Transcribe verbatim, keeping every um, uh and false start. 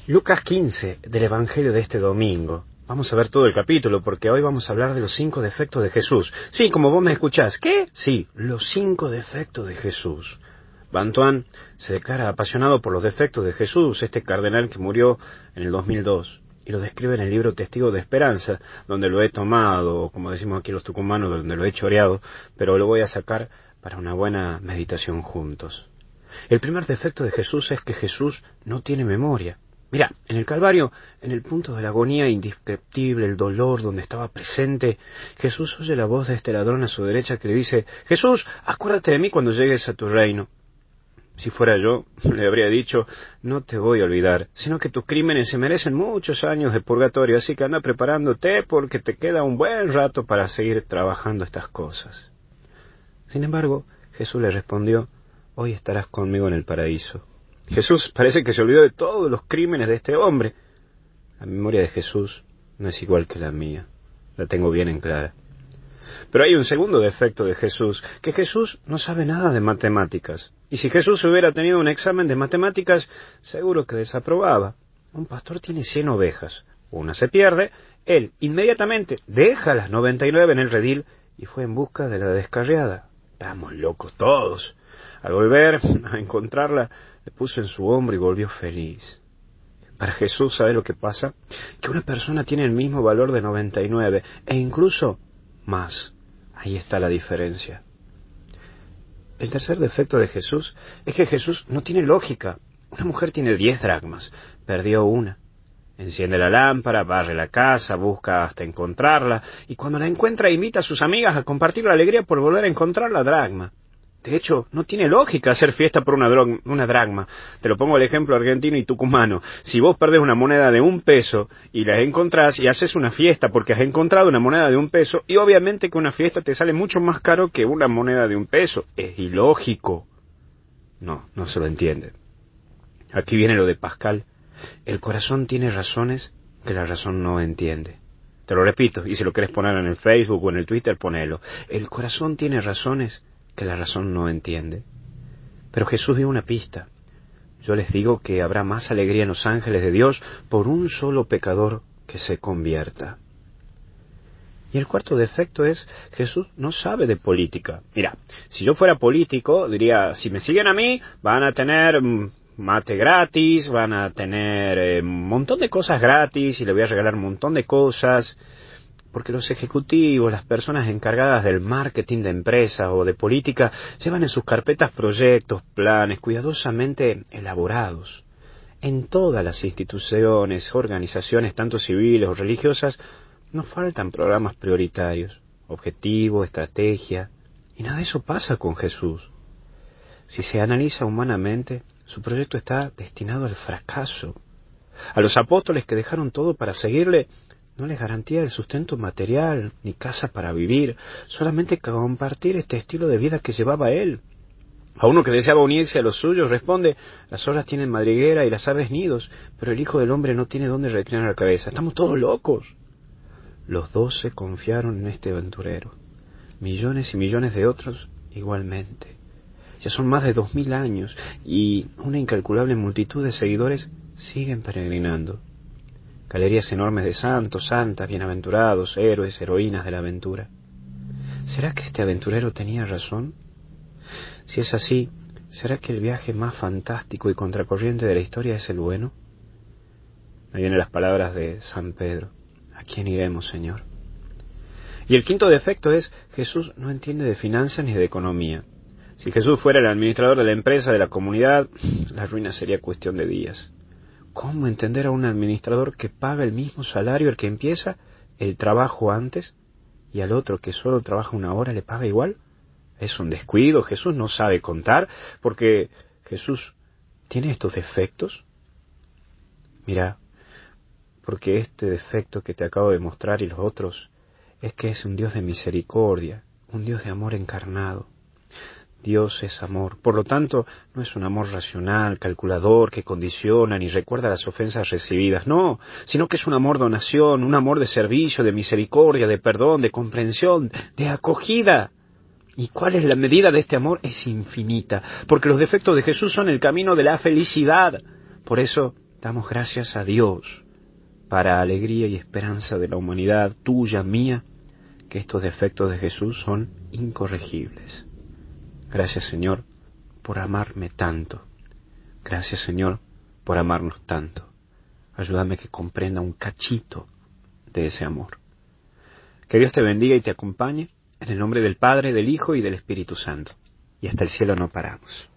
Lucas quince, del Evangelio de este domingo. Vamos a ver todo el capítulo, porque hoy vamos a hablar de los cinco defectos de Jesús. Sí, como vos me escuchás. ¿Qué? Sí, los cinco defectos de Jesús. Bantuan se declara apasionado por los defectos de Jesús, este cardenal que murió en el dos mil dos, y lo describe en el libro Testigo de Esperanza, donde lo he tomado, o como decimos aquí los tucumanos, donde lo he choreado, pero lo voy a sacar para una buena meditación juntos. El primer defecto de Jesús es que Jesús no tiene memoria. Mira, en el Calvario, en el punto de la agonía indescriptible, el dolor donde estaba presente, Jesús oye la voz de este ladrón a su derecha que le dice: Jesús, acuérdate de mí cuando llegues a tu reino. Si fuera yo, le habría dicho: no te voy a olvidar, sino que tus crímenes se merecen muchos años de purgatorio, así que anda preparándote porque te queda un buen rato para seguir trabajando estas cosas. Sin embargo, Jesús le respondió: hoy estarás conmigo en el paraíso. Jesús parece que se olvidó de todos los crímenes de este hombre. La memoria de Jesús no es igual que la mía. La tengo bien en clara. Pero hay un segundo defecto de Jesús, que Jesús no sabe nada de matemáticas. Y si Jesús hubiera tenido un examen de matemáticas, seguro que desaprobaba. Un pastor tiene cien ovejas. Una se pierde. Él inmediatamente deja las noventa y nueve en el redil y fue en busca de la descarriada. Estamos locos todos. Al volver a encontrarla, le puso en su hombro y volvió feliz. Para Jesús, ¿sabe lo que pasa? Que una persona tiene el mismo valor de noventa y nueve, e incluso más. Ahí está la diferencia. El tercer defecto de Jesús es que Jesús no tiene lógica. Una mujer tiene diez dracmas, perdió una. Enciende la lámpara, barre la casa, busca hasta encontrarla, y cuando la encuentra invita a sus amigas a compartir la alegría por volver a encontrar la dracma. De hecho, no tiene lógica hacer fiesta por una, dro- una dracma. Te lo pongo el ejemplo argentino y tucumano. Si vos perdés una moneda de un peso y la encontrás y haces una fiesta porque has encontrado una moneda de un peso, y obviamente que una fiesta te sale mucho más caro que una moneda de un peso. Es ilógico. No, no se lo entiende. Aquí viene lo de Pascal. El corazón tiene razones que la razón no entiende. Te lo repito, y si lo querés poner en el Facebook o en el Twitter, ponelo. El corazón tiene razones que la razón no entiende. Pero Jesús dio una pista. Yo les digo que habrá más alegría en los ángeles de Dios por un solo pecador que se convierta. Y el cuarto defecto es: Jesús no sabe de política. Mira, si yo fuera político, diría: si me siguen a mí, van a tener mm, mate gratis, van a tener eh, un montón de cosas gratis, y le voy a regalar un montón de cosas. Porque los ejecutivos, las personas encargadas del marketing de empresas o de política, llevan en sus carpetas proyectos, planes cuidadosamente elaborados. En todas las instituciones, organizaciones, tanto civiles o religiosas, nos faltan programas prioritarios, objetivos, estrategia, y nada de eso pasa con Jesús. Si se analiza humanamente, su proyecto está destinado al fracaso. A los apóstoles que dejaron todo para seguirle, no les garantía el sustento material, ni casa para vivir, solamente compartir este estilo de vida que llevaba él. A uno que deseaba unirse a los suyos responde: las zorras tienen madriguera y las aves nidos, pero el Hijo del Hombre no tiene dónde reclinar la cabeza. Estamos todos locos. Los doce confiaron en este aventurero. Millones y millones de otros igualmente. Ya son más de dos mil años y una incalculable multitud de seguidores siguen peregrinando. Galerías enormes de santos, santas, bienaventurados, héroes, heroínas de la aventura. ¿Será que este aventurero tenía razón? Si es así, ¿será que el viaje más fantástico y contracorriente de la historia es el bueno? Ahí vienen las palabras de San Pedro: ¿a quién iremos, Señor? Y el quinto defecto es: Jesús no entiende de finanzas ni de economía. Si Jesús fuera el administrador de la empresa, de la comunidad, la ruina sería cuestión de días. ¿Cómo entender a un administrador que paga el mismo salario al que empieza el trabajo antes y al otro que solo trabaja una hora le paga igual? Es un descuido. Jesús no sabe contar, porque Jesús tiene estos defectos. Mira, porque este defecto que te acabo de mostrar y los otros es que es un Dios de misericordia, un Dios de amor encarnado. Dios es amor. Por lo tanto, no es un amor racional, calculador, que condiciona ni recuerda las ofensas recibidas. No, sino que es un amor donación, un amor de servicio, de misericordia, de perdón, de comprensión, de acogida. ¿Y cuál es la medida de este amor? Es infinita, porque los defectos de Jesús son el camino de la felicidad. Por eso Damos gracias a Dios para alegría y esperanza de la humanidad, tuya, mía, que estos defectos de Jesús son incorregibles. Gracias, Señor, por amarme tanto. Gracias, Señor, por amarnos tanto. Ayúdame a que comprenda un cachito de ese amor. Que Dios te bendiga y te acompañe, en el nombre del Padre, del Hijo y del Espíritu Santo. Y hasta el cielo no paramos.